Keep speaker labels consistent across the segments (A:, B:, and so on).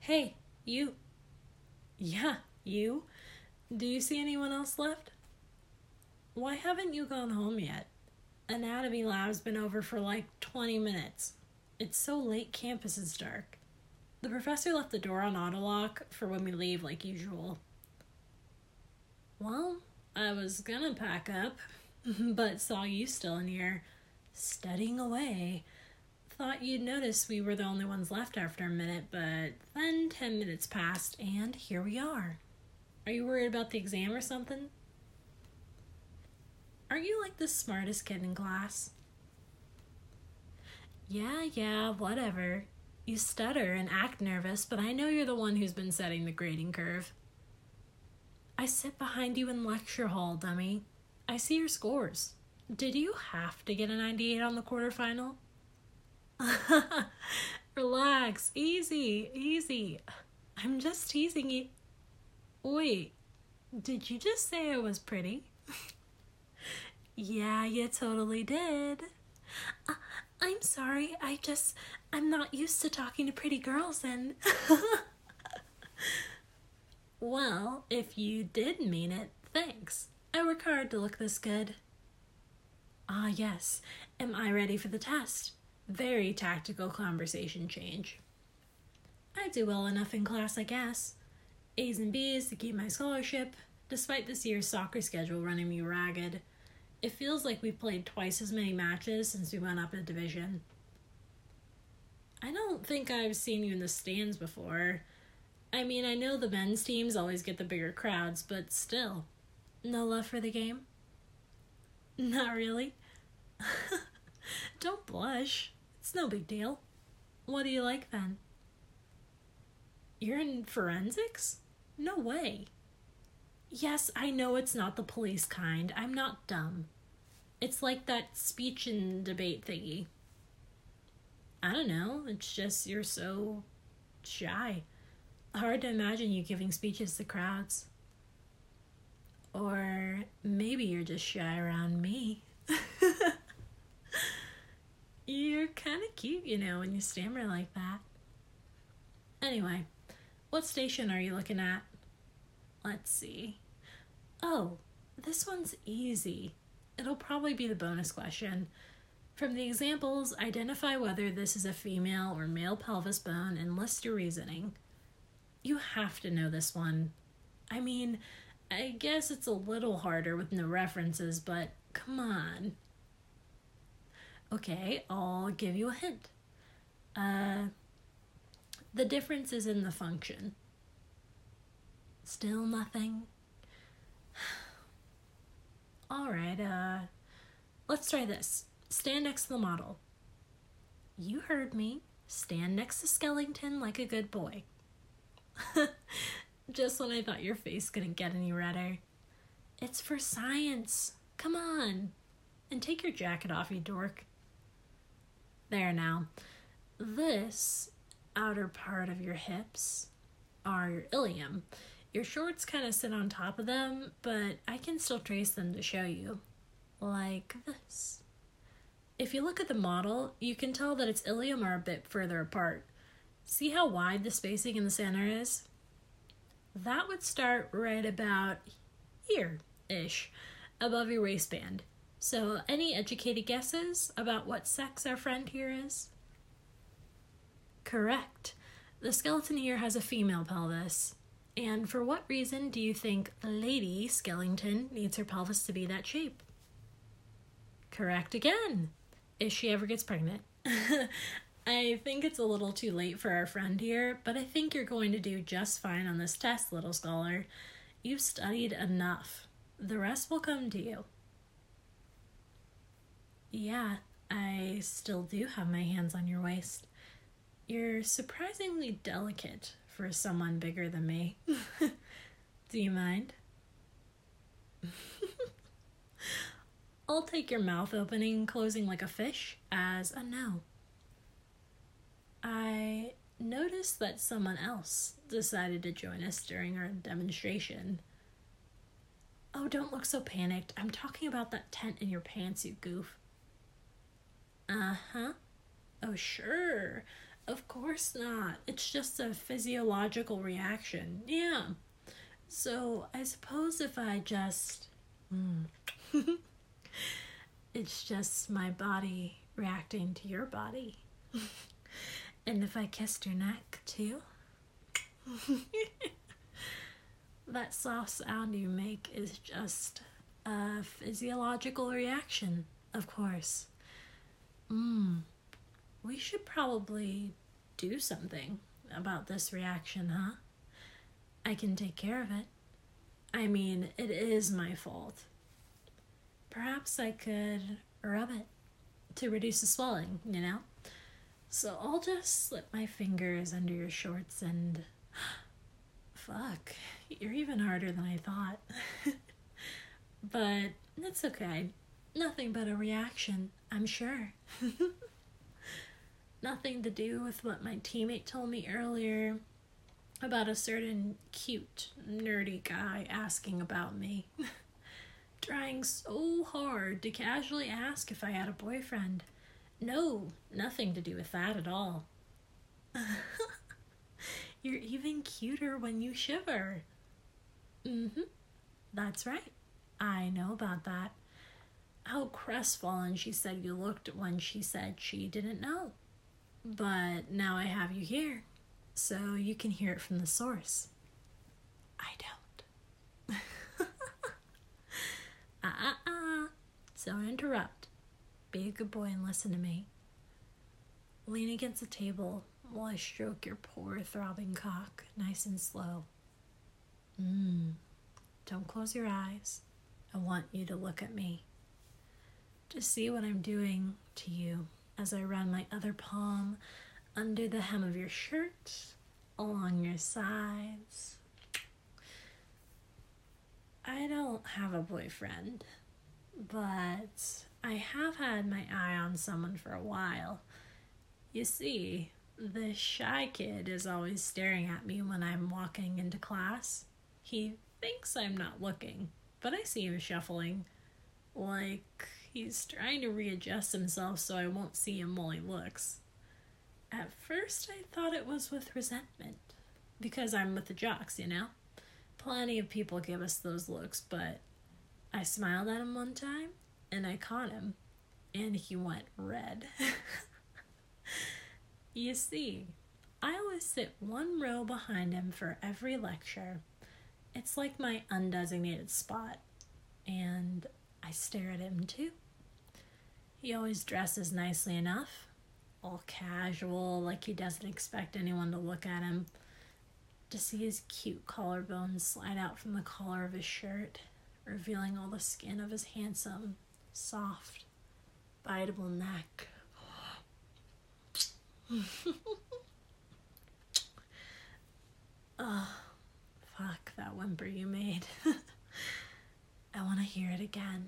A: Hey, you. Yeah, you. Do you see anyone else left? Why haven't you gone home yet? Anatomy lab's been over for like 20 minutes. It's so late campus is dark. The professor left the door on autolock for when we leave like usual. Well, I was gonna pack up, but saw you still in here, studying away. Thought you'd notice we were the only ones left after a minute, but then 10 minutes passed and here we are. Are you worried about the exam or something? Aren't you like the smartest kid in class? Yeah, whatever. You stutter and act nervous, but I know you're the one who's been setting the grading curve. I sit behind you in lecture hall, dummy. I see your scores. Did you have to get a 98 on the quarterfinal? Relax, easy. I'm just teasing you. Wait, did you just say I was pretty? Yeah, you totally did. I'm sorry, I'm not used to talking to pretty girls and... Well, if you did mean it, thanks. I work hard to look this good. Ah, yes. Am I ready for the test? Very tactical conversation change. I do well enough in class, I guess. A's and B's to keep my scholarship, despite this year's soccer schedule running me ragged. It feels like we've played twice as many matches since we went up a division. I don't think I've seen you in the stands before. I mean, I know the men's teams always get the bigger crowds, but still. No love for the game? Not really. Don't blush. It's no big deal. What do you like then? You're in forensics? No way. Yes, I know it's not the police kind. I'm not dumb. It's like that speech and debate thingy. I don't know. It's just you're so shy. Hard to imagine you giving speeches to crowds. Or maybe you're just shy around me. You're kind of cute, when you stammer like that. Anyway, what station are you looking at? Let's see. Oh, this one's easy. It'll probably be the bonus question. From the examples, identify whether this is a female or male pelvis bone and list your reasoning. You have to know this one. I mean, I guess it's a little harder with no references, but come on. Okay, I'll give you a hint. The difference is in the function. Still nothing? Alright, let's try this. Stand next to the model. You heard me. Stand next to Skellington like a good boy. Just when I thought your face couldn't get any redder. It's for science. Come on. And take your jacket off, you dork. There now. This outer part of your hips are your ilium. Your shorts kind of sit on top of them, but I can still trace them to show you. Like this. If you look at the model, you can tell that its ilium are a bit further apart. See how wide the spacing in the center is? That would start right about here-ish, above your waistband. So, any educated guesses about what sex our friend here is? Correct. The skeleton here has a female pelvis. And for what reason do you think Lady Skellington needs her pelvis to be that shape? Correct again. If she ever gets pregnant. I think it's a little too late for our friend here, but I think you're going to do just fine on this test, little scholar. You've studied enough. The rest will come to you. Yeah, I still do have my hands on your waist. You're surprisingly delicate for someone bigger than me. Do you mind? I'll take your mouth opening and closing like a fish as a no. I noticed that someone else decided to join us during our demonstration. Oh, don't look so panicked. I'm talking about that tent in your pants, you goof. Uh-huh. Oh, sure. Of course not. It's just a physiological reaction. Yeah. So I suppose if I just. It's just my body reacting to your body. And if I kissed your neck too, that soft sound you make is just a physiological reaction, of course. We should probably do something about this reaction, huh? I can take care of it. I mean, it is my fault. Perhaps I could rub it to reduce the swelling, you know? So I'll just slip my fingers under your shorts and... Fuck, you're even harder than I thought. But it's okay. Nothing but a reaction, I'm sure. Nothing to do with what my teammate told me earlier about a certain cute, nerdy guy asking about me. Trying so hard to casually ask if I had a boyfriend. No, nothing to do with that at all. You're even cuter when you shiver. That's right. I know about that. How crestfallen she said you looked when she said she didn't know. But now I have you here, so you can hear it from the source. I don't. Don't interrupt. Be a good boy and listen to me. Lean against the table while I stroke your poor throbbing cock, nice and slow. Don't close your eyes. I want you to look at me. To see what I'm doing to you as I run my other palm under the hem of your shirt, along your sides. I don't have a boyfriend, but I have had my eye on someone for a while. You see, the shy kid is always staring at me when I'm walking into class. He thinks I'm not looking, but I see him shuffling, like he's trying to readjust himself so I won't see him while he looks. At first I thought it was with resentment, because I'm with the jocks, you know? Plenty of people give us those looks, but I smiled at him one time, and I caught him, and he went red. You see, I always sit one row behind him for every lecture. It's like my undesignated spot, and I stare at him too. He always dresses nicely enough, all casual, like he doesn't expect anyone to look at him. To see his cute collarbones slide out from the collar of his shirt, revealing all the skin of his handsome, soft, biteable neck. Oh, fuck that whimper you made. I want to hear it again.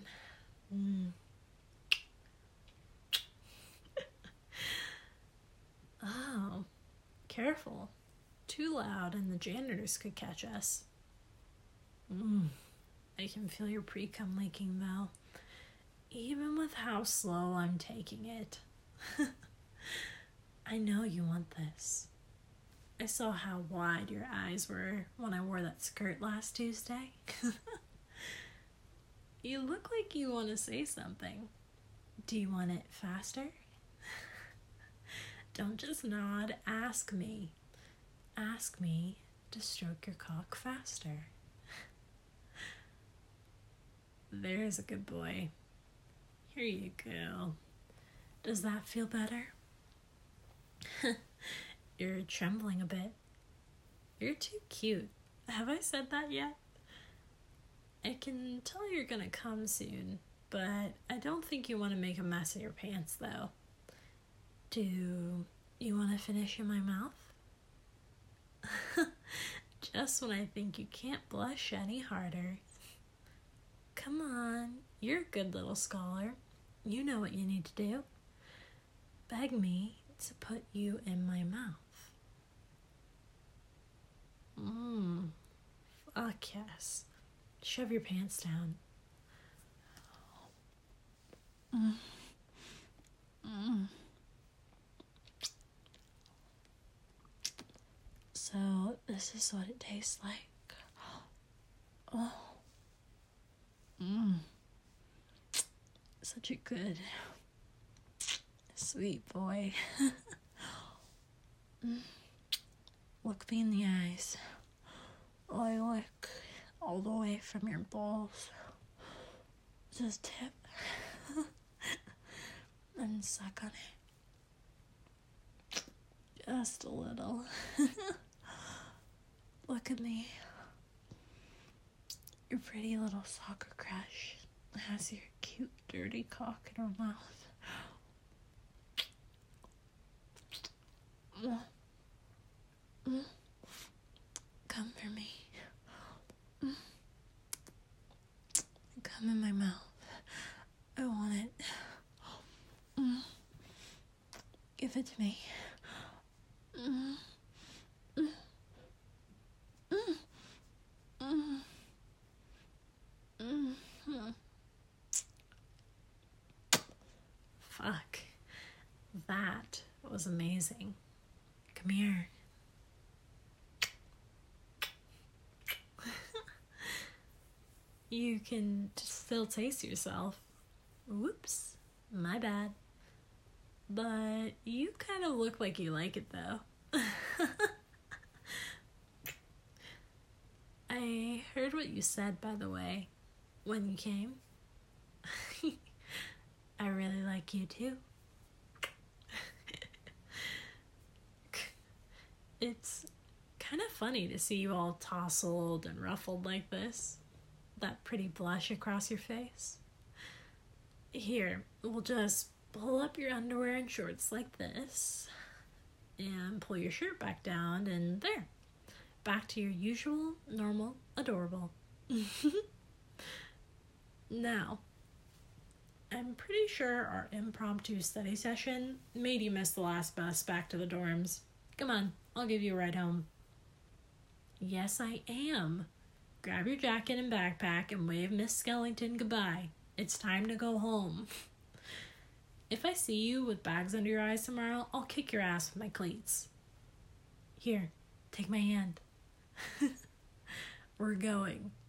A: Oh, careful. Too loud and the janitors could catch us. I can feel your pre-cum leaking though, even with how slow I'm taking it. I know you want this. I saw how wide your eyes were when I wore that skirt last Tuesday. You look like you want to say something. Do you want it faster? Don't just nod, ask me. Ask me to stroke your cock faster. There's a good boy. Here you go. Does that feel better? You're trembling a bit. You're too cute. Have I said that yet? I can tell you're gonna come soon, but I don't think you want to make a mess of your pants, though. Do you want to finish in my mouth? Just when I think you can't blush any harder. Come on, you're a good little scholar. You know what you need to do. Beg me to put you in my mouth. Fuck yes. Shove your pants down. This is what it tastes like. Oh. Such a good, sweet boy. Look me in the eyes. I look all the way from your balls. Just tip and suck on it. Just a little. Look at me. Your pretty little soccer crush has your cute, dirty cock in her mouth. Come for me. Come in my mouth. I want it. Give it to me. Fuck. That was amazing. Come here. You can still taste yourself. Whoops. My bad. But you kind of look like you like it, though. I heard what you said, by the way, when you came. I really like you, too. It's kind of funny to see you all tousled and ruffled like this. That pretty blush across your face. Here, we'll just pull up your underwear and shorts like this. And pull your shirt back down, and there. Back to your usual, normal, adorable. Now, I'm pretty sure our impromptu study session made you miss the last bus back to the dorms. Come on, I'll give you a ride home. Yes, I am. Grab your jacket and backpack and wave Miss Skellington goodbye. It's time to go home. If I see you with bags under your eyes tomorrow, I'll kick your ass with my cleats. Here, take my hand. We're going.